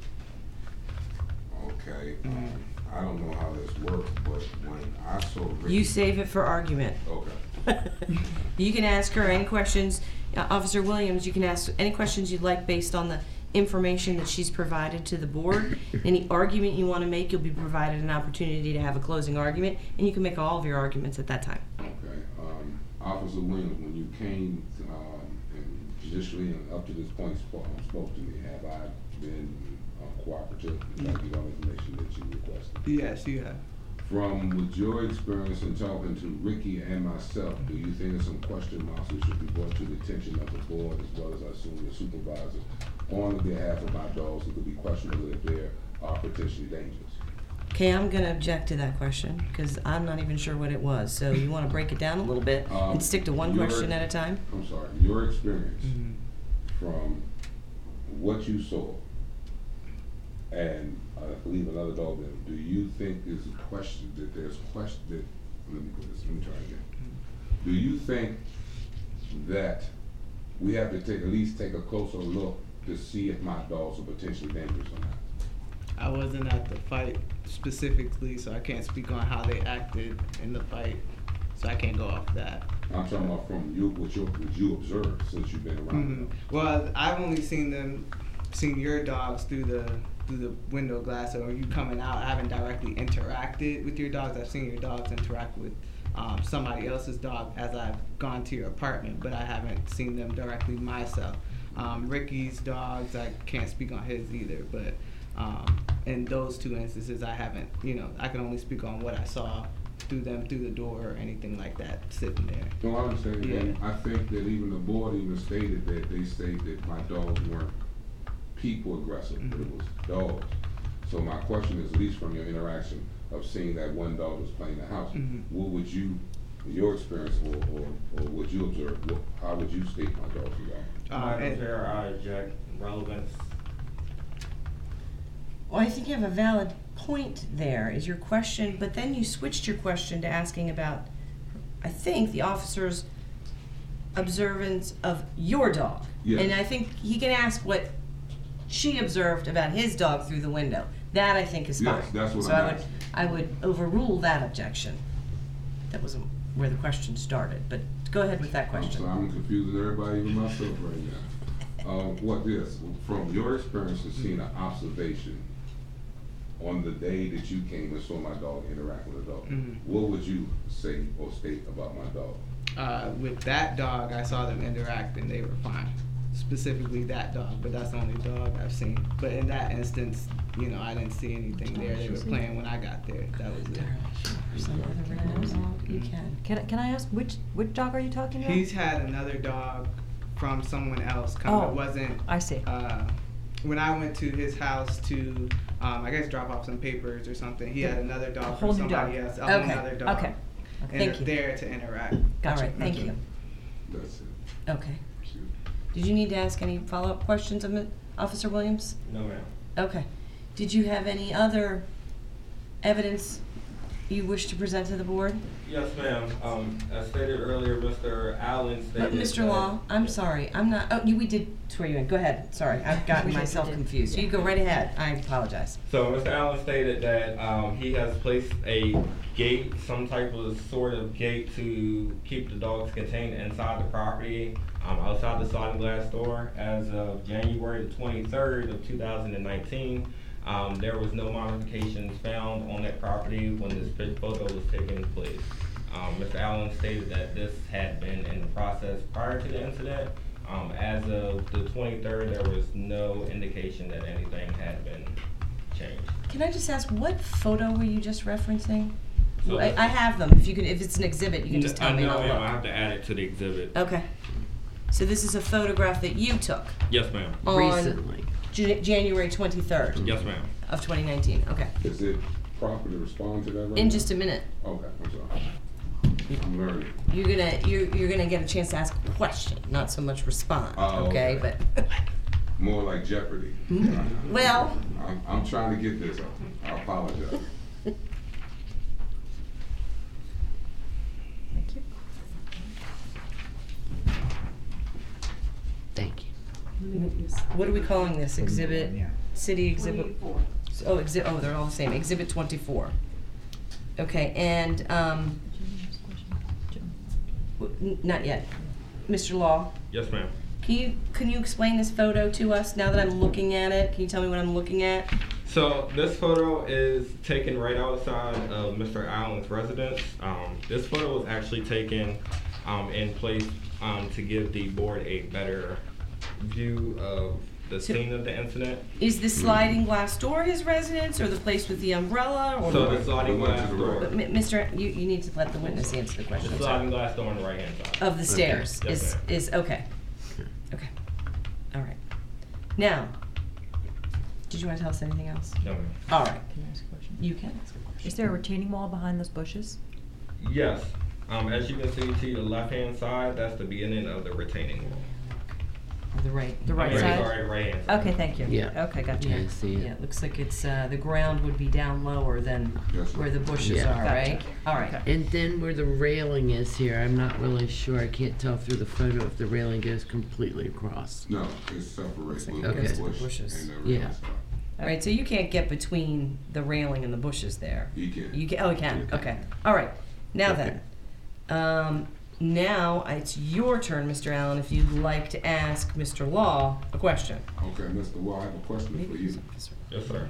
E: Okay, I don't know how this works, but when I saw Ricky.
A: You save it for argument.
E: Okay.
A: You can ask her any questions. Officer Williams, you can ask any questions you'd like based on the information that she's provided to the board. Any argument you want to make, you'll be provided an opportunity to have a closing argument, and you can make all of your arguments at that time.
E: Okay, Officer Williams, when you came, and judicially and up to this point spoke to me, have I been cooperative and tried to get all the information that you requested?
C: Yes, you have.
E: From with your experience in talking to Ricky and myself, do you think there's some question marks that should be brought to the attention of the board as well as I assume your supervisor on behalf of our dogs who could be questionable if they are potentially dangerous?
A: Okay, I'm going to object to that question because I'm not even sure what it was. So you want to break it down a little bit and stick to one question at a time?
E: I'm sorry, your experience from what you saw and I believe another dog then, do you think there's a question that let me try again. Do you think that we have to at least take a closer look to see if my dogs are potentially dangerous or not?
C: I wasn't at the fight specifically, so I can't speak on how they acted in the fight, so I can't go off that.
E: I'm talking about from you, what you observed since you've been around them.
C: Well, I've only seen your dogs through the window glass, or you coming out. I haven't directly interacted with your dogs. I've seen your dogs interact with somebody else's dog as I've gone to your apartment, but I haven't seen them directly myself. Ricky's dogs, I can't speak on his either, but in those two instances, I haven't, I can only speak on what I saw through the door or anything like that sitting there.
E: No, I understand.
C: Yeah.
E: And I think that even the board even stated that they stated that my dogs weren't people aggressive, but it was dogs. So my question is, at least from your interaction of seeing that one dog was playing the house, what would you, your experience or what you observed, how would you state my dogs were?
F: Madam Chair, I object. Relevance.
A: Well, I think you have a valid point there is your question, but then you switched your question to asking about, I think, the officer's observance of your dog.
E: Yes.
A: And I think he can ask what she observed about his dog through the window. That I think is fine.
E: Yes, that's what
A: so
E: I'm
A: I would overrule that objection. That wasn't where the question started, but go ahead with that question.
E: I'm confusing everybody, even myself right now. What this, from your experience of seeing an observation on the day that you came and saw my dog interact with a dog, what would you say or state about my dog?
C: With that dog, I saw them interact and they were fine. Specifically that dog, but that's the only dog I've seen. But in that instance, you know, I didn't see anything there. They were playing when I got there. That was it.
A: Some other random, you can.
H: Can I ask which dog are you talking about?
C: He's had another dog from someone else come.
H: Oh,
C: It wasn't.
H: I see.
C: When I went to his house to, I guess, drop off some papers or something, he had another dog
H: whole
C: from
H: new dog.
C: somebody else. A whole
A: Okay,
C: nother dog.
H: okay.
A: Thank you.
C: There to interact.
H: Gotcha.
A: All right, thank you.
E: That's it.
A: Okay. Did you need to ask any follow-up questions of Officer Williams?
F: No, ma'am.
A: Okay. Did you have any other evidence you wish to present to the board?
F: Yes, ma'am. As stated earlier, Mr. Allen
A: But
F: stated
A: Mr. Law, I'm sorry, I'm not, we did swear you in. Go ahead. Sorry, I've gotten myself confused. You go right ahead. I apologize.
F: So Mr. Allen stated that he has placed a gate, some type of sort of gate to keep the dogs contained inside the property, outside the sliding glass door. As of January the 23rd of 2019, there was no modifications found on that property when this photo was taking place. Mr. Allen stated that this had been in the process prior to the incident. As of the 23rd, there was no indication that anything had been changed.
A: Can I just ask, what photo were you just referencing?
F: So
A: Well, I have them. If it's an exhibit, you can just tell me and
F: No,
A: I'll
F: ma'am, I
A: look.
F: have to add it to the exhibit.
A: Okay. So this is a photograph that you took
F: Yes, ma'am.
A: on
B: Recently.
A: January 23rd
F: Yes, ma'am.
A: of 2019. Okay.
E: Is it proper to respond to that right
A: In
E: now?
A: just a minute,
E: Okay, I'm sorry. I'm learning.
A: you're gonna get a chance to ask a question, not so much respond.
E: Oh,
A: okay,
E: okay.
A: but
E: More like Jeopardy.
A: well,
E: I'm trying to get this. I apologize.
H: Thank you.
B: Thank you.
A: what are we calling this? Exhibit?
D: Yeah.
A: City exhibit? Oh, they're all the same. Exhibit 24. Okay, and not yet. Mr. Law,
F: Yes, ma'am.
A: can you explain this photo to us now that I'm looking at it? Can you tell me what I'm looking at?
F: So this photo is taken right outside of Mr. Allen's residence. This photo was actually taken in place to give the board a better view of the scene of the incident.
A: Is the sliding glass door his residence, or the place with the umbrella, or?
F: So the sliding
E: The one to
F: glass
E: the
F: door.
E: right.
A: Mr., you need to let the witness answer the question.
F: The
A: I'm sorry.
F: sliding glass door on the right hand side.
A: Of the stairs
F: Yes, ma'am.
A: is okay. Okay. All right. Now, did you want to tell us anything else?
F: No, ma'am.
A: All right.
H: Can I ask a question?
A: You can ask a question.
H: Is there a retaining wall behind those bushes?
F: Yes. As you can see to your left hand side, that's the beginning of the retaining wall.
A: The right.
H: The right
F: I'm
H: side?
F: Sorry, right hand side.
H: Okay, thank you.
B: Yeah.
H: Okay, gotcha.
B: Yeah, I see
A: Yeah,
B: it.
A: it looks like it's the ground would be down lower than
E: Yes,
A: where the bushes
B: Yeah.
A: are,
H: Gotcha.
A: right? All right.
H: Okay.
B: And then where the railing is here, I'm not really sure. I can't tell through the photo if the railing goes completely across.
E: No, it's separated
A: like
E: with
A: it
B: goes
E: the
B: to the
E: bush
A: bushes.
E: and the
B: Yeah.
E: real side.
A: All right. So you can't get between the railing and the bushes there.
E: You can.
A: You can. Oh, you can.
B: Okay.
A: Okay. All right. Now
B: Okay.
A: then, now it's your turn, Mr. Allen. If you'd like to ask Mr. Law a question.
E: Okay, Mr. Wall, I have a question for you.
F: Yes, sir.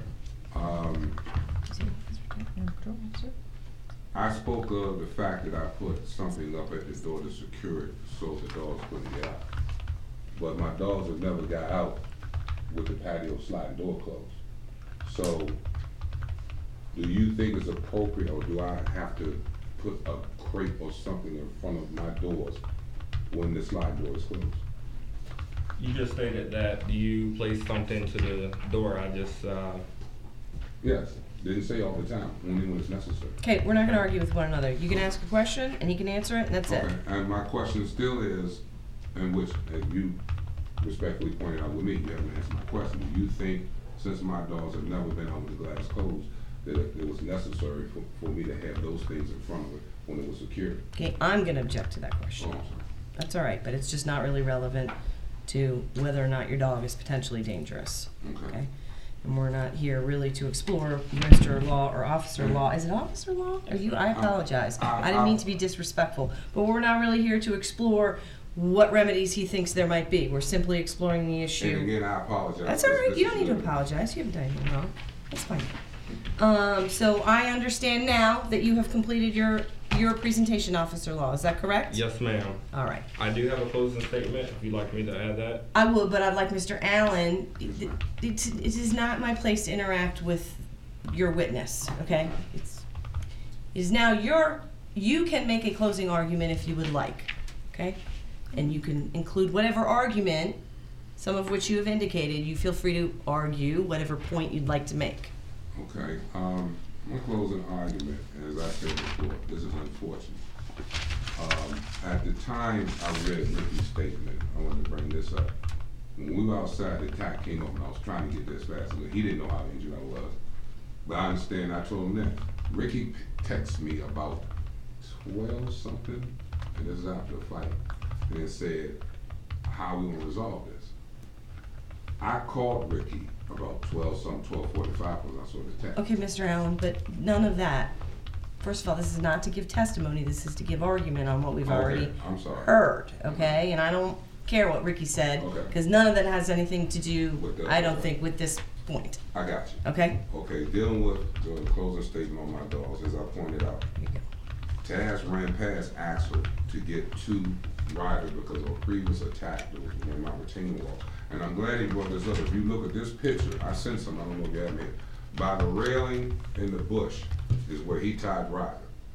E: I spoke of the fact that I put something up at the door to secure it so the dogs couldn't get out. But my dogs have never got out with the patio sliding door closed. So, do you think it's appropriate, or do I have to put a crate or something in front of my doors when the sliding door is closed?
F: You just stated that you placed something to the door. I just,
E: Yes, didn't say all the time, only when it's necessary.
A: Okay, we're not going to argue with one another. You can ask a question, and he can answer it, and that's it.
E: Okay, and my question still is, and which, as you respectfully pointed out with me, you haven't answered my question. Do you think, since my dogs have never been out with the glass closed, that it was necessary for me to have those things in front of it when it was secured?
A: Okay, I'm going to object to that
E: Oh,
A: question.
E: I'm sorry.
A: That's all right, but it's just not really relevant to whether or not your dog is potentially dangerous.
E: Okay.
A: And we're not here really to explore Mr. Law or Officer Law. Is it Officer Law? Are you? I apologize. I didn't mean to be disrespectful, but we're not really here to explore what remedies he thinks there might be. We're simply exploring the issue.
E: And again, I apologize.
A: That's all right.
E: This
A: You don't
E: is
A: need to
E: a-
A: apologize. You haven't done anything wrong. That's fine. So I understand now that you have completed your presentation, Officer Law. Is that correct?
F: Yes, ma'am.
A: All right.
F: I do have a closing statement, if you'd like me to add that.
A: I would, but I'd like Mr. Allen. It is not my place to interact with your witness. Okay. It is now you can make a closing argument if you would like. Okay. And you can include whatever argument, some of which you have indicated. You feel free to argue whatever point you'd like to make.
E: Okay, my closing argument, as I said before, this is unfortunate. At the time I read Ricky's statement, I wanted to bring this up. When we were outside, the attack came up and I was trying to get this fast. He didn't know how injured I was. But I understand, I told him that. Ricky texted me about 12 something, and this is after the fight, and it said, how we gonna resolve this? I called Ricky about 12:45 when I saw the text.
A: Okay, Mr. Allen, but none of that. First of all, this is not to give testimony. This is to give argument on what we've already
E: I'm sorry.
A: heard. Okay, and I don't care what Ricky said
E: Okay.
A: because none of that has anything to do,
E: With the-
A: I don't think, with this point.
E: I got you.
A: Okay.
E: Okay, dealing with the closing statement on my dogs, as I pointed out,
A: Here you go.
E: Taz ran past Axel to get to Ryder because of a previous attack that was in my retaining wall. And I'm glad he brought this up. If you look at this picture, I sent some, I don't know if you have it. By the railing in the bush is where he tied Ryder.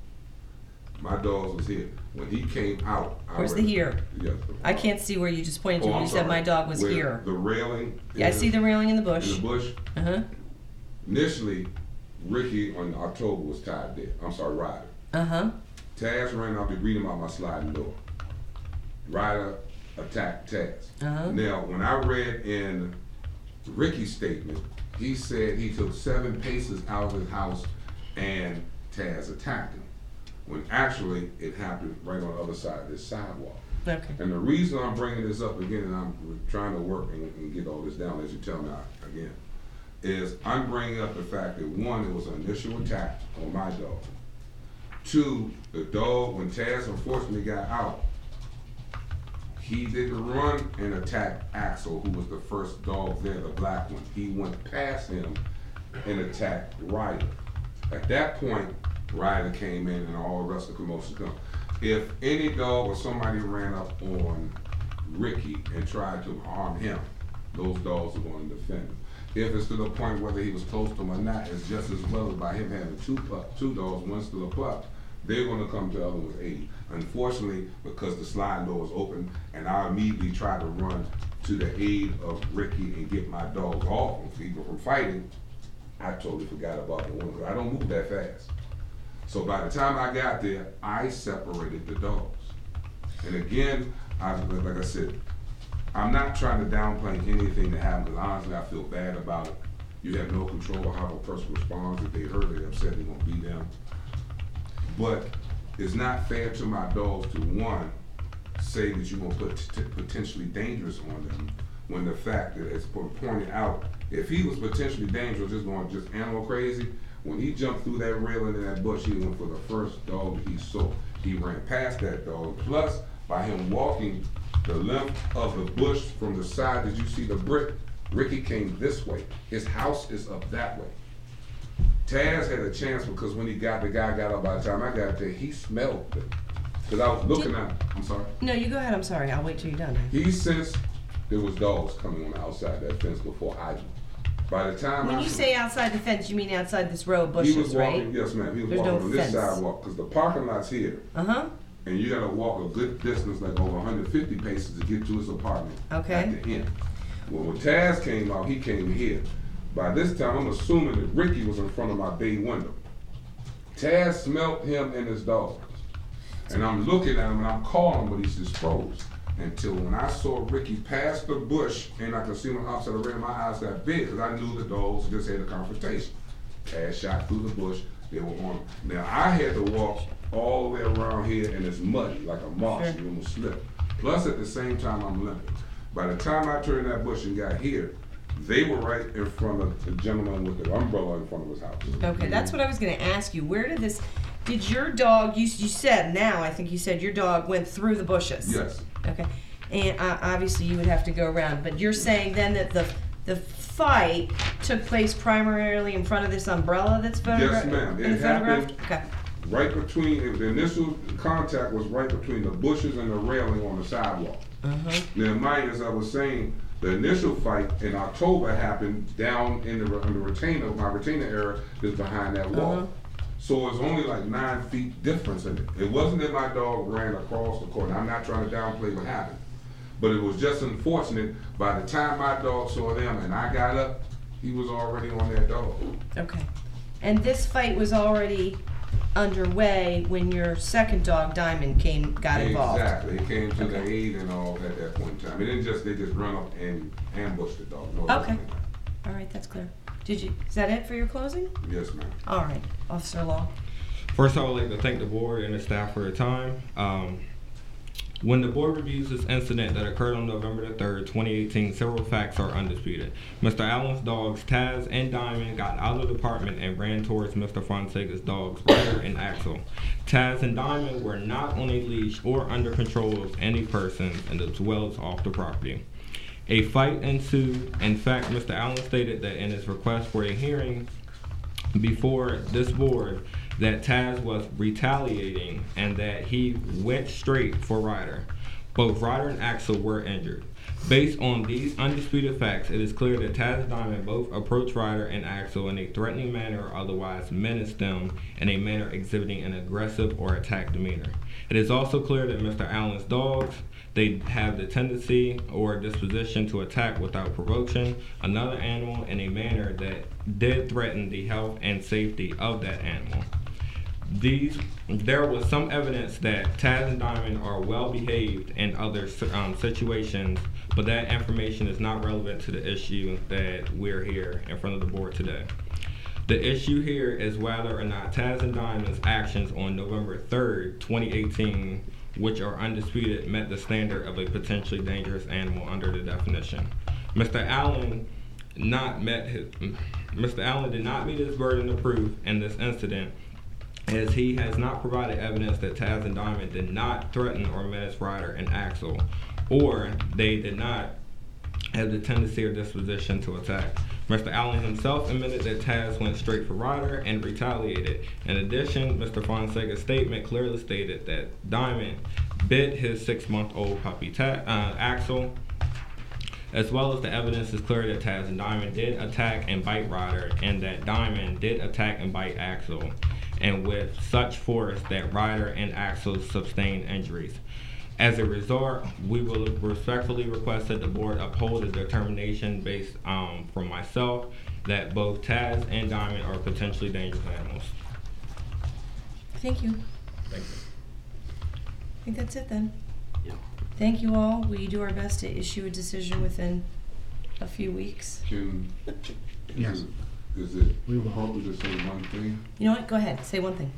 E: My dogs was here. When he came out,
A: Where's the here?
E: Yes.
A: I can't see where you just pointed to when
E: I'm
A: you said
E: sorry.
A: my dog was
E: Where
A: here.
E: The railing.
A: Yeah, I see the railing in the
E: in
A: bush.
E: the bush.
A: Uh-huh.
E: Initially, Ricky on October was tied there. I'm sorry, Ryder.
A: Uh-huh.
E: Taz ran out to greet him out my sliding door. Ryder attacked Taz.
A: Uh-huh.
E: Now, when I read in Ricky's statement, he said he took 7 paces out of his house and Taz attacked him. When actually it happened right on the other side of this sidewalk.
A: Okay.
E: And the reason I'm bringing this up again, and I'm trying to work and get all this down as you tell me again, is I'm bringing up the fact that 1, it was an initial attack on my dog. 2, the dog, when Taz unfortunately got out, he didn't run and attack Axel, who was the first dog there, the black one. He went past him and attacked Ryder. At that point, Ryder came in and all the rest of the commotion come. If any dog or somebody ran up on Ricky and tried to harm him, those dogs are going to defend him. If it's to the point whether he was close to him or not, it's just as well as by him having two dogs, one still a pup, they're going to come to the other one's aid. Unfortunately, because the sliding door was open and I immediately tried to run to the aid of Ricky and get my dogs off him from fighting, I totally forgot about the one because I don't move that fast. So by the time I got there, I separated the dogs. And again, like I said, I'm not trying to downplay anything that happened because honestly I feel bad about it. You have no control of how a person responds. If they hurt, they're upset, they're going to beat them. But it's not fair to my dogs to, 1, say that you're going to put potentially dangerous on them when the fact that it's pointed out, if he was potentially dangerous, just going just animal crazy, when he jumped through that railing in that bush, he went for the first dog he saw. He ran past that dog. Plus, by him walking the length of the bush from the side, did you see the brick? Ricky came this way. His house is up that way. Taz had a chance because when the guy got up by the time I got there, he smelled it. Because I was looking at him. I'm sorry.
A: No, you go ahead. I'm sorry. I'll wait till you're done.
E: He sensed there was dogs coming on the outside that fence before I did. By the time
A: When you say outside the fence, you mean outside this row of
E: he was
A: bushes,
E: walking,
A: right?
E: yes ma'am, he was
A: There's
E: walking
A: no
E: on this
A: fence.
E: sidewalk because the parking lot's here.
A: Uh-huh.
E: And you gotta walk a good distance, like over 150 paces to get to his apartment.
A: Okay.
E: At the end. Well, when Taz came out, he came here. By this time, I'm assuming that Ricky was in front of my bay window. Taz smelled him and his dogs. And I'm looking at him and I'm calling him, but he's disposed. Until when I saw Ricky pass the bush and I could see him outside the rim, my eyes got big because I knew the dogs just had a confrontation. Taz shot through the bush, they were on him. Now I had to walk all the way around here and it's muddy, like a marsh, you almost slip. Plus at the same time I'm limping. By the time I turned that bush and got here, they were right in front of the gentleman with the umbrella in front of his house.
A: Okay, that's what I was going to ask you. Where did this Did your dog, you said now, I think you said your dog went through the bushes?
E: Yes.
A: Okay. And obviously you would have to go around, but you're saying then that the fight took place primarily in front of this umbrella that's photographed?
E: Yes, ma'am.
A: It photographed? Okay.
E: Right between, the initial contact was right between the bushes and the railing on the sidewalk.
A: Uh-huh.
E: Now, mind, as I was saying, the initial fight in October happened down in the retainer. My retainer area is behind that wall.
A: Uh-huh.
E: So it's only like 9 feet difference in it. It wasn't that my dog ran across the court. I'm not trying to downplay what happened. But it was just unfortunate, by the time my dog saw them and I got up, he was already on that dog.
A: Okay. And this fight was already underway when your second dog, Diamond, got involved?
E: Exactly. It came to
A: Okay.
E: the aid and all at that point in time. It didn't just, they just run up and ambush the dog. No,
A: Okay.
E: nothing.
A: All right, that's clear. Is that it for your closing?
E: Yes, ma'am.
A: All right, Officer Law.
F: First, I would like to thank the board and the staff for their time. When the board reviews this incident that occurred on November the 3rd, 2018, several facts are undisputed. Mr. Allen's dogs, Taz and Diamond, got out of the apartment and ran towards Mr. Fonseca's dogs, Ryder and Axel. Taz and Diamond were not on a leash or under control of any persons and as well as off the property. A fight ensued. In fact, Mr. Allen stated that in his request for a hearing before this board that Taz was retaliating and that he went straight for Ryder. Both Ryder and Axel were injured. Based on these undisputed facts, it is clear that Taz and Diamond both approached Ryder and Axel in a threatening manner or otherwise menaced them in a manner exhibiting an aggressive or attack demeanor. It is also clear that Mr. Allen's dogs, they have the tendency or disposition to attack without provoking another animal in a manner that did threaten the health and safety of that animal. There was some evidence that Taz and Diamond are well behaved in other situations, but that information is not relevant to the issue that we're here in front of the board today. The issue here is whether or not Taz and Diamond's actions on November 3rd, 2018, which are undisputed, met the standard of a potentially dangerous animal under the definition. Mr. Allen did not meet his burden of proof in this incident, as he has not provided evidence that Taz and Diamond did not threaten or menace Ryder and Axel, or they did not have the tendency or disposition to attack. Mr. Allen himself admitted that Taz went straight for Ryder and retaliated. In addition, Mr. Fonseca's statement clearly stated that Diamond bit his 6-month-old puppy Axel, as well as the evidence is clear that Taz and Diamond did attack and bite Ryder, and that Diamond did attack and bite Axel, and with such force that Ryder and Axel sustained injuries. As a result, we will respectfully request that the board uphold a determination based from myself that both Taz and Diamond are potentially dangerous animals.
A: Thank you.
F: Thank you.
A: I think that's it then.
B: Yeah.
A: Thank you all. We do our best to issue a decision within a few weeks.
D: Yes.
E: Is it
D: We will.
E: appropriate to say one thing?
A: You know what? Go ahead. Say one thing.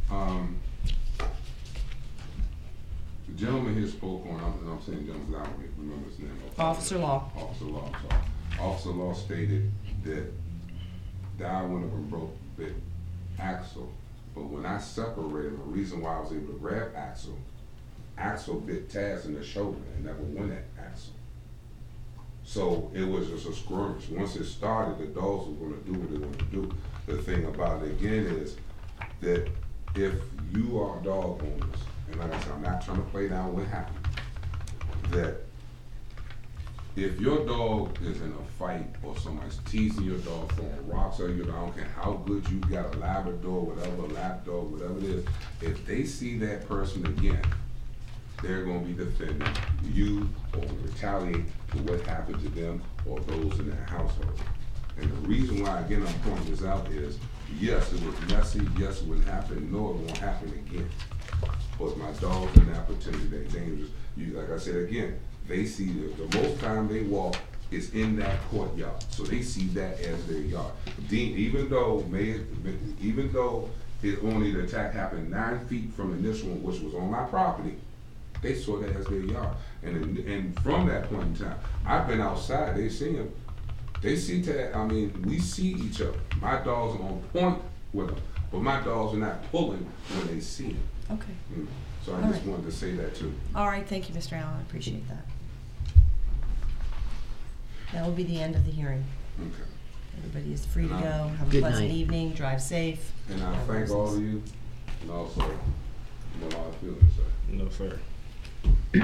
E: The gentleman here spoke on, I'm saying gentleman, I don't remember his name.
A: Officer Law.
E: Officer Law, I'm sorry. Officer Law stated that I went up and bit Axel, but when I separated, the reason why I was able to grab Axel bit Taz in the shoulder and never went at Axel. So it was just a skirmish. Once it started, the dogs were going to do what they want to do. The thing about it again is that if you are dog owners, and like I said, I'm not trying to play down what happened, that if your dog is in a fight or somebody's teasing your dog, throwing rocks at your dog, I don't care how good you got, a Labrador, whatever, a lap dog, whatever it is, if they see that person again, they're going to be defending you or retaliate to what happened to them or those in their household. And the reason why, again, I'm pointing this out is, yes, it was messy, yes, it would happen, no, it won't happen again. But my dogs in that potentially they're dangerous. Like I said again, they see the most time they walk is in that courtyard. So they see that as their yard. Even though it only the attack happened 9 feet from the initial one, which was on my property, they saw that as their yard. And from that point in time, I've been outside, they see him. They see that, I mean, we see each other. My dogs are on point with them. But my dogs are not pulling when they see it.
A: Okay.
E: You know? So I
A: All
E: just
A: right.
E: wanted to say that too.
A: All right, thank you, Mr. Allen, I appreciate that. That will be the end of the hearing.
E: Okay.
A: Everybody is free to
E: And
A: go,
E: I-
A: have a
B: Good
A: pleasant
B: night.
A: evening, drive safe.
E: And I
A: Have
E: thank all
A: roses.
E: of you, and also, you know, how I feel inside.
F: No, sir.